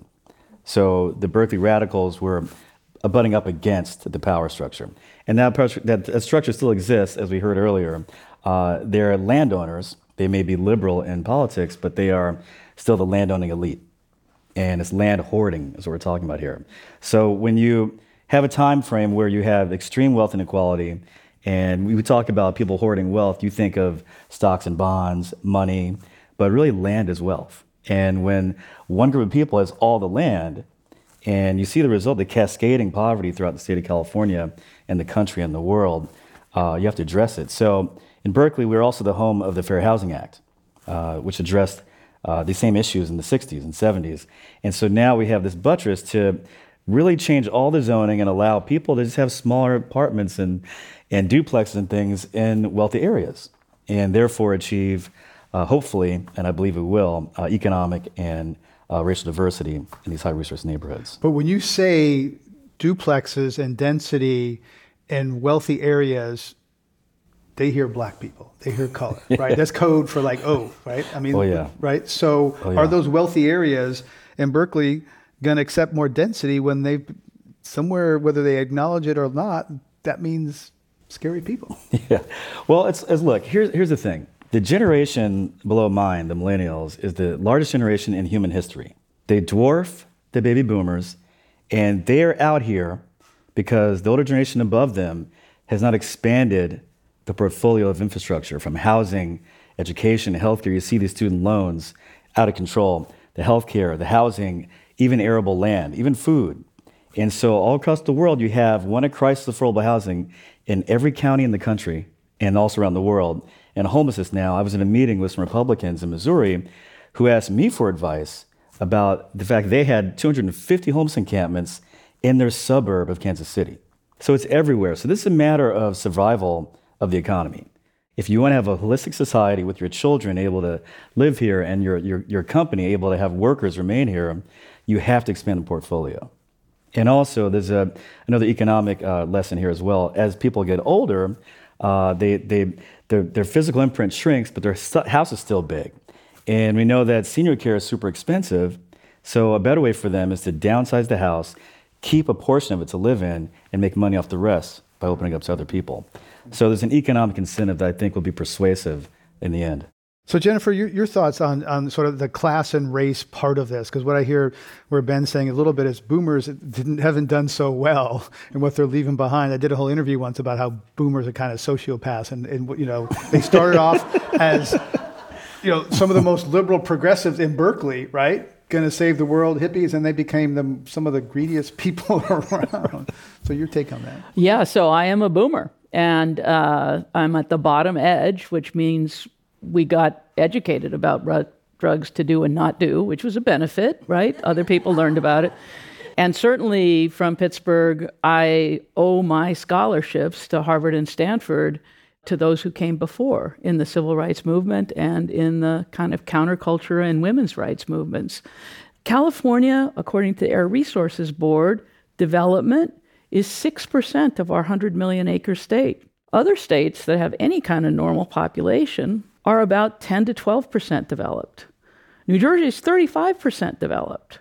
So the Berkeley radicals were butting up against the power structure. And that, that, that structure still exists, as we heard earlier. Uh, they're landowners. They may be liberal in politics, but they are still the landowning elite. And it's land hoarding is what we're talking about here. So when you have a time frame where you have extreme wealth inequality, and we talk about people hoarding wealth, you think of stocks and bonds, money, but really land is wealth. And when one group of people has all the land, and you see the result, the cascading poverty throughout the state of California and the country and the world, uh, you have to address it. So in Berkeley, we're also the home of the Fair Housing Act, uh, which addressed Uh, the same issues in the sixties and seventies. And so now we have this buttress to really change all the zoning and allow people to just have smaller apartments and, and duplexes and things in wealthy areas, and therefore achieve, uh, hopefully, and I believe it will, uh, economic and uh, racial diversity in these high-resource neighborhoods. But when you say duplexes and density in wealthy areas, they hear black people, they hear color, right? Yeah. That's code for like, oh, right? I mean, oh, yeah. right? So oh, yeah. Are those wealthy areas in Berkeley going to accept more density when they, somewhere, whether they acknowledge it or not, that means scary people? Yeah. Well, it's, it's look, here's, here's the thing. The generation below mine, the millennials, is the largest generation in human history. They dwarf the baby boomers, and they're out here because the older generation above them has not expanded the portfolio of infrastructure, from housing, education, healthcare. You see these student loans out of control, the healthcare, the housing, even arable land, even food. And so all across the world, you have one crisis of affordable housing in every county in the country and also around the world. And homelessness now, I was in a meeting with some Republicans in Missouri who asked me for advice about the fact they had two hundred fifty homeless encampments in their suburb of Kansas City. So it's everywhere. So this is a matter of survival of the economy. If you want to have a holistic society with your children able to live here and your, your, your company able to have workers remain here, you have to expand the portfolio. And also, there's a, another economic uh, lesson here as well. As people get older, uh, they, they, their, their physical imprint shrinks, but their st- house is still big. And we know that senior care is super expensive, so a better way for them is to downsize the house, keep a portion of it to live in, and make money off the rest by opening up to other people. So there's an economic incentive that I think will be persuasive in the end. So Jennifer, your, your thoughts on, on sort of the class and race part of this, because what I hear where Ben's saying a little bit is boomers didn't, haven't done so well in what they're leaving behind. I did a whole interview once about how boomers are kind of sociopaths, and, and you know, they started off as, you know, some of the most liberal progressives in Berkeley, right? Going to save the world, hippies, and they became the, some of the greediest people around. So your take on that? Yeah, so I am a boomer, and uh, I'm at the bottom edge, which means we got educated about what drugs to do and not do, which was a benefit, right? Other people learned about it. And certainly from Pittsburgh, I owe my scholarships to Harvard and Stanford to those who came before in the civil rights movement and in the kind of counterculture and women's rights movements. California, according to the Air Resources Board, development is six percent of our one hundred million acre state. Other states that have any kind of normal population are about ten to twelve percent developed. New Jersey is thirty-five percent developed.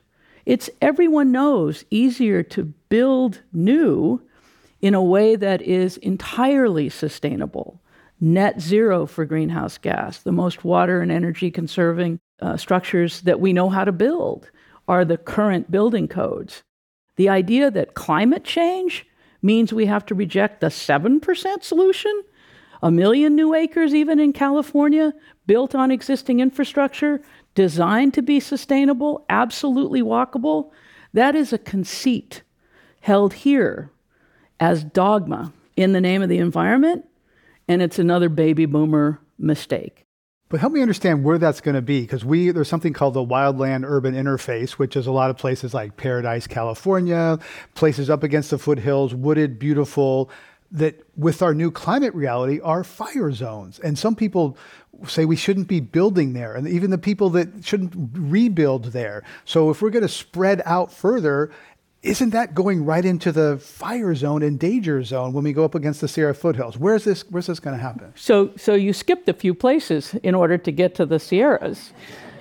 It's, everyone knows, easier to build new in a way that is entirely sustainable. Net zero for greenhouse gas, the most water and energy conserving uh, structures that we know how to build are the current building codes. The idea that climate change means we have to reject the seven percent solution, a million new acres even in California, built on existing infrastructure, designed to be sustainable, absolutely walkable, that is a conceit held here as dogma in the name of the environment, and it's another baby boomer mistake. But help me understand where that's going to be, because we there's something called the wildland urban interface, which is a lot of places like Paradise, California, places up against the foothills, wooded, beautiful, that with our new climate reality are fire zones. And some people say we shouldn't be building there, and even the people that shouldn't rebuild there. So if we're going to spread out further, isn't that going right into the fire zone and danger zone when we go up against the Sierra foothills? Where's this, where's this going to happen? So, so you skipped a few places in order to get to the Sierras.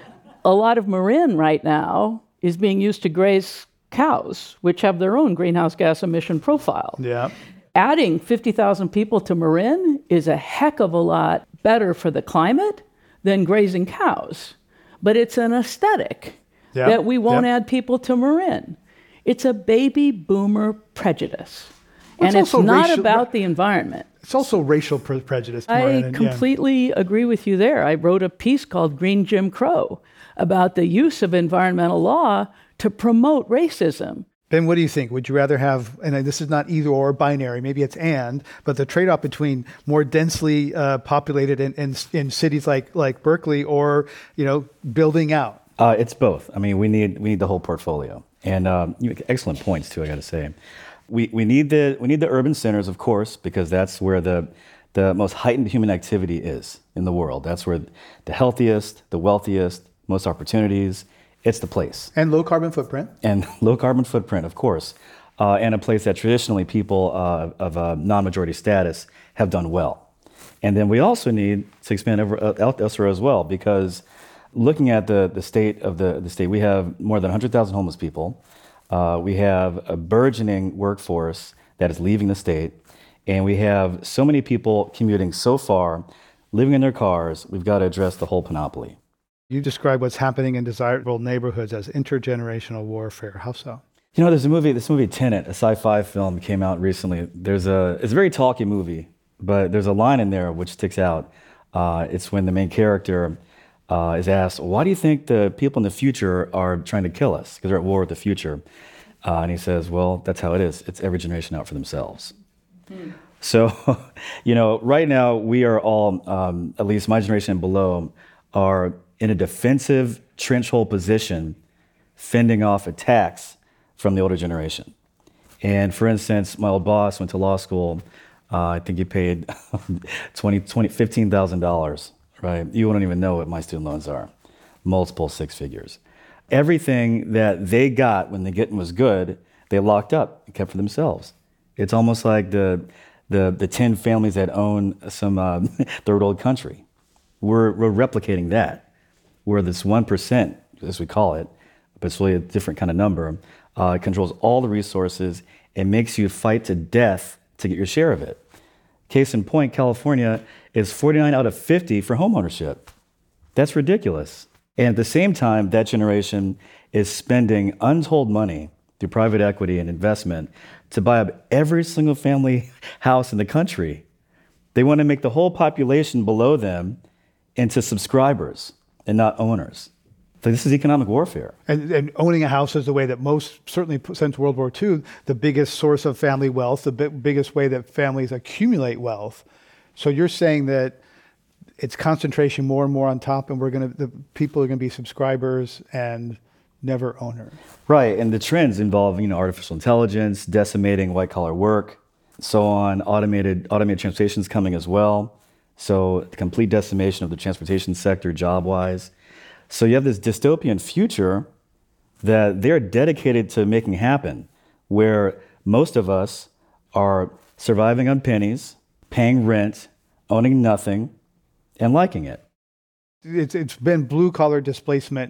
A lot of Marin right now is being used to graze cows, which have their own greenhouse gas emission profile. Yeah. Adding fifty thousand people to Marin is a heck of a lot better for the climate than grazing cows. But it's an aesthetic yeah. that we won't yeah. add people to Marin. It's a baby boomer prejudice. Well, and it's it's not racial, about the environment. It's also racial pre- prejudice. I Marin, completely yeah. agree with you there. I wrote a piece called Green Jim Crow about the use of environmental law to promote racism. Ben, what do you think? Would you rather have, and this is not either or binary, maybe it's and, but the trade-off between more densely uh, populated in, in, in cities like like Berkeley or, you know, building out? Uh, it's both. I mean, we need we need the whole portfolio. And um, you make excellent points too, I got to say. We we need the we need the urban centers, of course, because that's where the the most heightened human activity is in the world. That's where the healthiest, the wealthiest, most opportunities. It's the place. And low carbon footprint. And low carbon footprint, of course. Uh, and a place that traditionally people uh, of uh, non-majority status have done well. And then we also need to expand over, uh, elsewhere as well, because looking at the, the state of the, the state, we have more than one hundred thousand homeless people. Uh, we have a burgeoning workforce that is leaving the state. And we have so many people commuting so far, living in their cars. We've got to address the whole panoply. You describe what's happening in desirable neighborhoods as intergenerational warfare. How so? You know, there's a movie, this movie Tenet, a sci-fi film, came out recently. There's a, it's a very talky movie, but there's a line in there which sticks out. Uh, it's when the main character uh, is asked, why do you think the people in the future are trying to kill us? Because they're at war with the future. Uh, and he says, well, that's how it is. It's every generation out for themselves. Hmm. So, you know, right now we are all, um, at least my generation and below, are in a defensive trench hole position, fending off attacks from the older generation. And for instance, my old boss went to law school. Uh, I think he paid twenty, twenty, fifteen thousand dollars, right? You wouldn't even know what my student loans are. Multiple six figures. Everything that they got when the getting was good, they locked up and kept for themselves. It's almost like the the, the ten families that own some uh, third world country. We're, we're replicating that, where this one percent, as we call it, but it's really a different kind of number, uh, controls all the resources and makes you fight to death to get your share of it. Case in point, California is forty-nine out of fifty for homeownership. That's ridiculous. And at the same time, that generation is spending untold money through private equity and investment to buy up every single family house in the country. They want to make the whole population below them into subscribers and not owners. So this is economic warfare. And, and owning a house is the way that most, certainly since World War Two, the biggest source of family wealth, the bi- biggest way that families accumulate wealth. So you're saying that it's concentration more and more on top, and we're going to, the people are going to be subscribers and never owners. Right, and the trends involve, you know, artificial intelligence, decimating white collar work, so on. Automated automated transportation is coming as well. So the complete decimation of the transportation sector job-wise. So you have this dystopian future that they're dedicated to making happen, where most of us are surviving on pennies, paying rent, owning nothing, and liking it. It's, it's been blue-collar displacement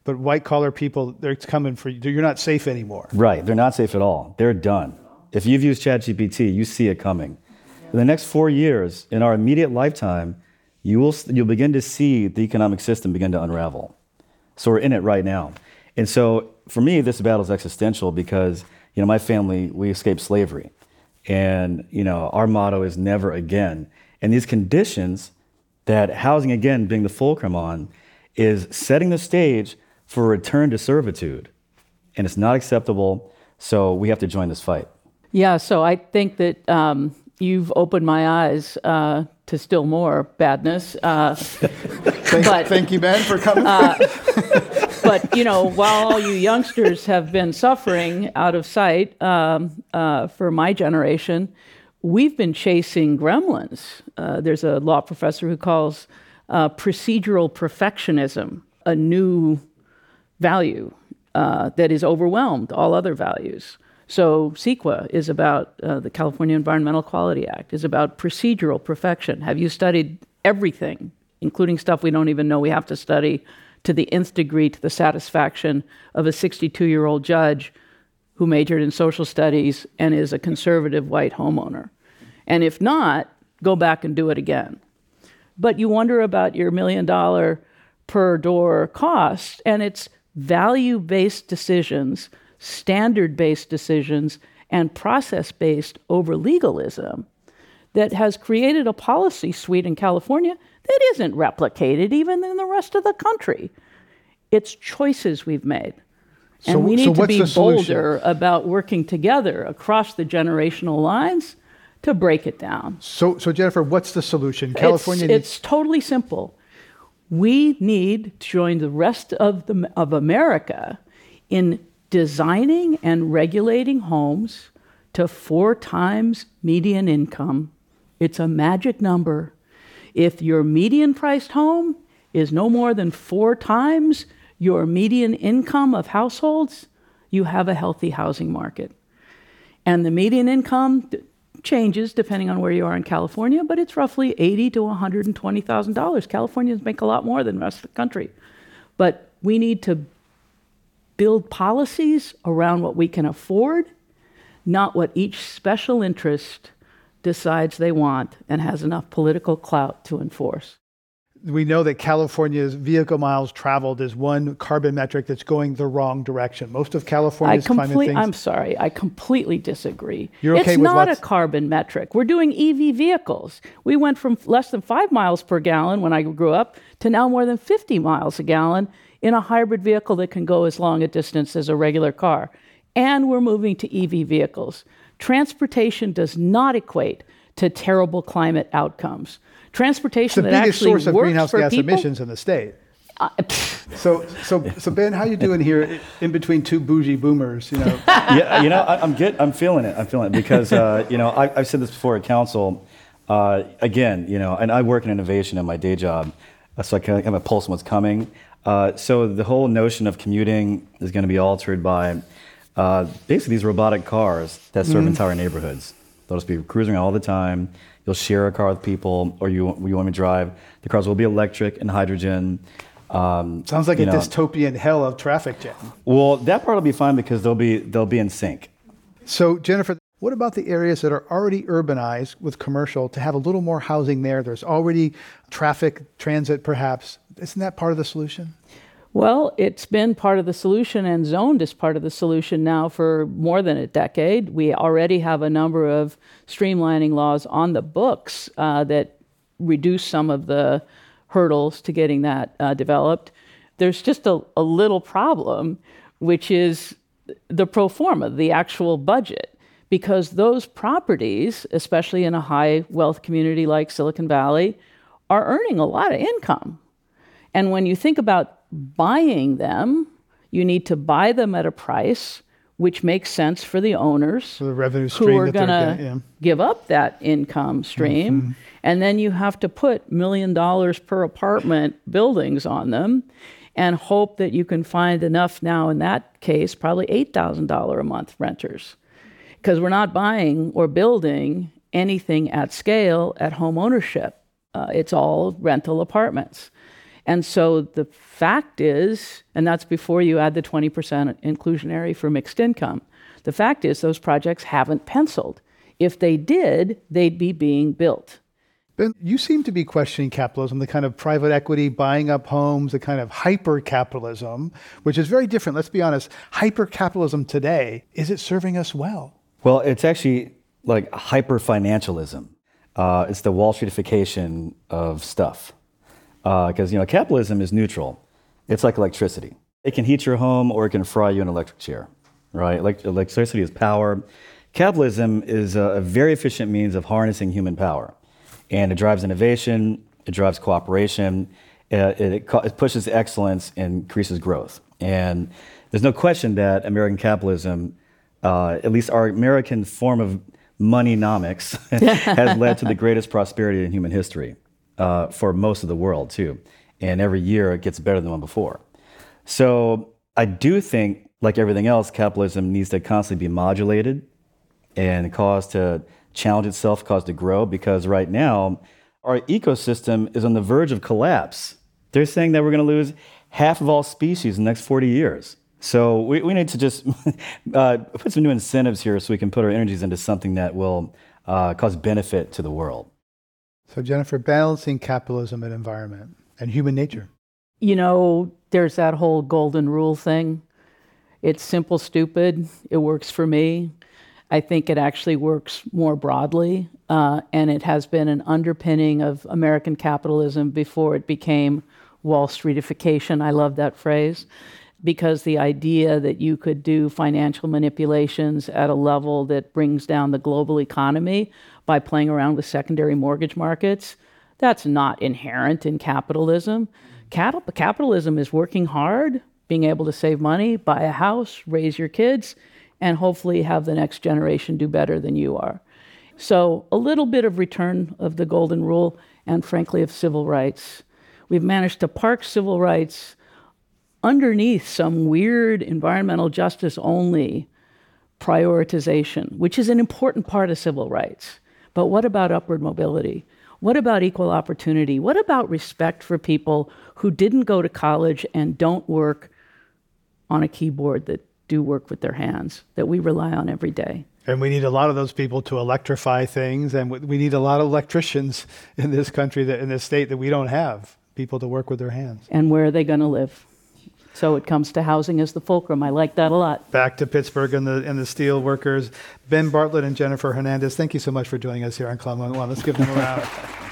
but white collar people, they're coming for you. You're not safe anymore. Right. They're not safe at all. They're done. If you've used ChatGPT, you see it coming. In the next four years, in our immediate lifetime, you will you'll begin to see the economic system begin to unravel. So we're in it right now. And so for me, this battle is existential because, you know, my family, we escaped slavery. And, you know, our motto is never again. And these conditions that housing, again, being the fulcrum on, is setting the stage for a return to servitude. And it's not acceptable, so we have to join this fight. Yeah, so I think that um, you've opened my eyes uh, to still more badness. Uh, thank, but, thank you, Ben, for coming. Uh, but, you know, while all you youngsters have been suffering out of sight um, uh, for my generation, we've been chasing gremlins. Uh, there's a law professor who calls uh, procedural perfectionism a new value uh, that has overwhelmed all other values. So CEQA is about, uh, the California Environmental Quality Act, is about procedural perfection. Have you studied everything, including stuff we don't even know we have to study, to the nth degree, to the satisfaction of a sixty-two-year-old judge who majored in social studies and is a conservative white homeowner? And if not, go back and do it again. But you wonder about your million dollar per door cost, and it's value-based decisions, standard-based decisions, and process-based over legalism that has created a policy suite in California that isn't replicated even in the rest of the country. It's choices we've made. And so, we need so to be the bolder about working together across the generational lines to break it down. So, so Jennifer, what's the solution? California It's, needs... it's totally simple. We need to join the rest of, the, of America in designing and regulating homes to four times median income. It's a magic number. If your median priced home is no more than four times your median income of households, you have a healthy housing market. And the median income changes depending on where you are in California, but it's roughly eighty thousand dollars to one hundred twenty thousand dollars. Californians make a lot more than the rest of the country. But we need to build policies around what we can afford, not what each special interest decides they want and has enough political clout to enforce. We know that California's vehicle miles traveled is one carbon metric that's going the wrong direction. Most of California's I complete, climate things... I'm sorry, I completely disagree. You're okay it's with not lots... a carbon metric. We're doing E V vehicles. We went from less than five miles per gallon when I grew up to now more than fifty miles a gallon in a hybrid vehicle that can go as long a distance as a regular car. And we're moving to E V vehicles. Transportation does not equate to terrible climate outcomes. Transportation that actually works for people... It's the biggest source of greenhouse gas emissions in the state. Uh, so, so, so Ben, how you doing here in between two bougie boomers? You know, yeah, you know, I, I'm get, I'm feeling it. I'm feeling it because uh, you know, I, I've said this before at council. Uh, again, you know, and I work in innovation in my day job, so I kind of have a pulse on what's coming. Uh, so the whole notion of commuting is going to be altered by uh, basically these robotic cars that serve mm-hmm. entire neighborhoods. They'll just be cruising all the time. You'll share a car with people, or you you want me to drive. The cars will be electric and hydrogen. Um, Sounds like a know. dystopian hell of traffic jam. Well, that part will be fine because they'll be they'll be in sync. So, Jennifer, what about the areas that are already urbanized with commercial to have a little more housing there? There's already traffic, transit, perhaps. Isn't that part of the solution? Well, it's been part of the solution and zoned as part of the solution now for more than a decade. We already have a number of streamlining laws on the books uh, that reduce some of the hurdles to getting that uh, developed. There's just a, a little problem, which is the pro forma, the actual budget, because those properties, especially in a high wealth community like Silicon Valley, are earning a lot of income. And when you think about buying them, you need to buy them at a price which makes sense for the owners so the revenue stream who are going to yeah. give up that income stream. Mm-hmm. And then you have to put million dollars per apartment buildings on them and hope that you can find enough now, in that case, probably eight thousand dollars a month renters. Because we're not buying or building anything at scale at home ownership. Uh, it's all rental apartments. And so the fact is, and that's before you add the twenty percent inclusionary for mixed income, the fact is those projects haven't penciled. If they did, they'd be being built. Ben, you seem to be questioning capitalism, the kind of private equity buying up homes, the kind of hyper-capitalism, which is very different. Let's be honest, hyper-capitalism today, is it serving us well? Well, it's actually like hyper-financialism. Uh, it's the Wall Streetification of stuff. Because, uh, you know, capitalism is neutral. It's like electricity. It can heat your home or it can fry you in an electric chair, right? Elect- electricity is power. Capitalism is a, a very efficient means of harnessing human power. And it drives innovation, it drives cooperation, it, it, it pushes excellence and increases growth. And there's no question that American capitalism, uh, at least our American form of moneynomics, has led to the greatest prosperity in human history uh, for most of the world, too. And every year it gets better than the one before. So I do think, like everything else, capitalism needs to constantly be modulated and cause to challenge itself, cause to grow, because right now our ecosystem is on the verge of collapse. They're saying that we're going to lose half of all species in the next forty years. So we, we need to just uh, put some new incentives here so we can put our energies into something that will uh, cause benefit to the world. So Jennifer, balancing capitalism and environment and human nature. You know, there's that whole golden rule thing. It's simple, stupid. It works for me. I think it actually works more broadly, uh, and it has been an underpinning of American capitalism before it became Wall Streetification. I love that phrase, because the idea that you could do financial manipulations at a level that brings down the global economy by playing around with secondary mortgage markets, that's not inherent in capitalism. Cap- capitalism is working hard, being able to save money, buy a house, raise your kids, and hopefully have the next generation do better than you are. So a little bit of return of the golden rule and, frankly, of civil rights. We've managed to park civil rights underneath some weird environmental justice only prioritization, which is an important part of civil rights. But what about upward mobility? What about equal opportunity? What about respect for people who didn't go to college and don't work on a keyboard, that do work with their hands, that we rely on every day? And we need a lot of those people to electrify things, and we need a lot of electricians in this country, that in this state, that we don't have people to work with their hands. And where are they going to live? So it comes to housing as the fulcrum. I like that a lot. Back to Pittsburgh and the and the steel workers. Ben Bartlett and Jennifer Hernandez, thank you so much for joining us here on Climate One. Let's give them a round.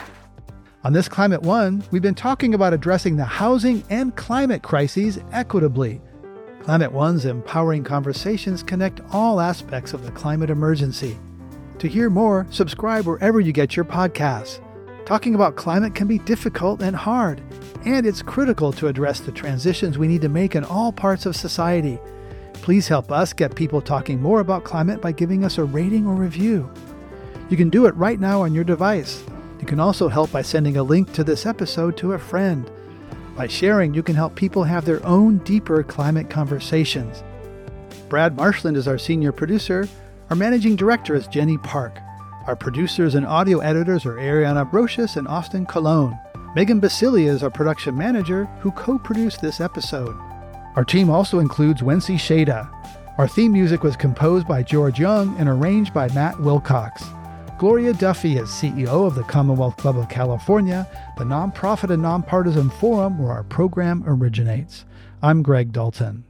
On this Climate One, we've been talking about addressing the housing and climate crises equitably. Climate One's empowering conversations connect all aspects of the climate emergency. To hear more, subscribe wherever you get your podcasts. Talking about climate can be difficult and hard, and it's critical to address the transitions we need to make in all parts of society. Please help us get people talking more about climate by giving us a rating or review. You can do it right now on your device. You can also help by sending a link to this episode to a friend. By sharing, you can help people have their own deeper climate conversations. Brad Marshland is our senior producer. Our managing director is Jenny Park. Our producers and audio editors are Ariana Brocious and Austin Colon. Megan Basilia is our production manager, who co-produced this episode. Our team also includes Wency Shada. Our theme music was composed by George Young and arranged by Matt Wilcox. Gloria Duffy is C E O of the Commonwealth Club of California, the nonprofit and nonpartisan forum where our program originates. I'm Greg Dalton.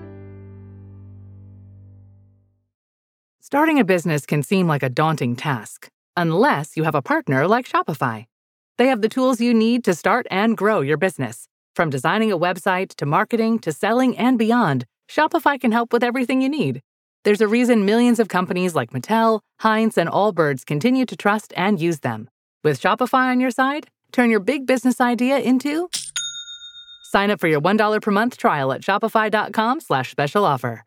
Starting a business can seem like a daunting task, unless you have a partner like Shopify. They have the tools you need to start and grow your business. From designing a website to marketing to selling and beyond, Shopify can help with everything you need. There's a reason millions of companies like Mattel, Heinz, and Allbirds continue to trust and use them. With Shopify on your side, turn your big business idea into... Sign up for your one dollar per month trial at shopify.com slash special offer.